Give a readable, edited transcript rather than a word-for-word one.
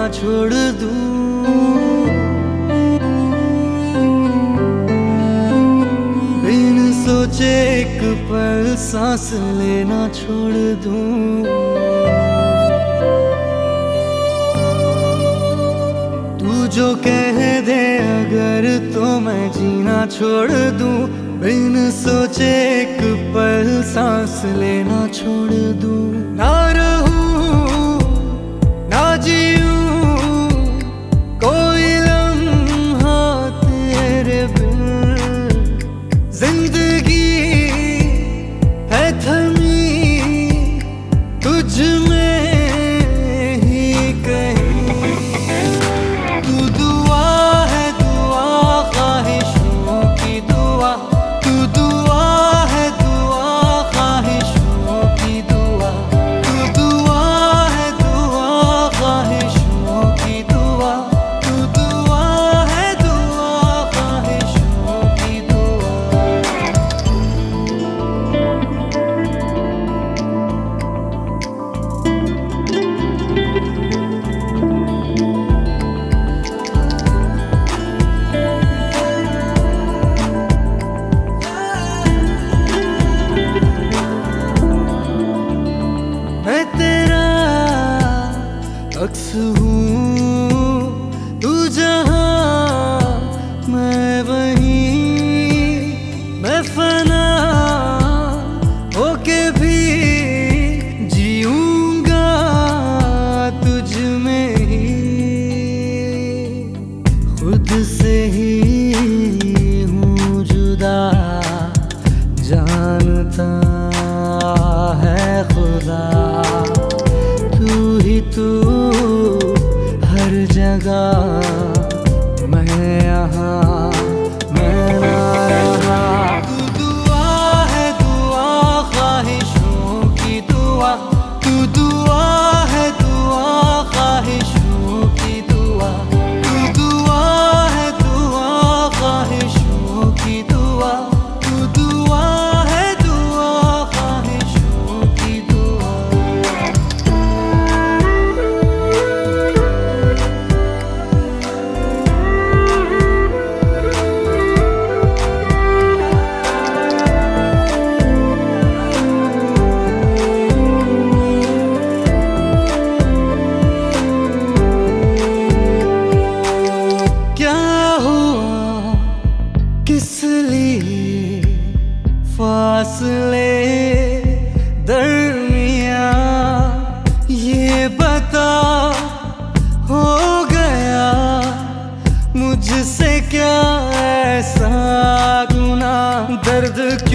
छोड़ दूं, बिन सोचे एक पल सांस लेना छोड़ दूं। तू जो कह दे अगर तो मैं जीना छोड़ दूं, बिन सोचे एक पल सांस लेना छोड़ दूं। ना रहूं ना जीऊं कोई लम्हा तेरे बिन, जिंदगी है थमी तुझ में ही कहीं। तू दुआ है दुआ ख्वाहिशों की दुआ, तू दुआ है दुआ ख्वाहिशों की दुआ, तू दुआ है दुआ ख्वाहिशों की दुआ, तू दुआ है दुआ ख्वाहिशों की दुआ। मैं तेरा अक्स हूँ, तू जहाँ मैं वहीं, मैं फना होके भी जीऊँगा तुझ में ही। खुद से ही हूँ जुदा, जानता है खुदा, तू ही तू हर जगह, मैं यहाँ मैं ना रहा। तू दुआ है दुआ ख्वाहिशों की दुआ, तू दुआ है दुआ ख्वाहिशों की दुआ, तू दुआ है दुआ ख्वाहिशों की दुआ, तू दुआ है दुआ ख्वाहिशों की दुआ। क्या हुआ किस लिए फासले दरमिया, ये बता हो गया मुझसे क्या ऐसा गुनाह। दर्द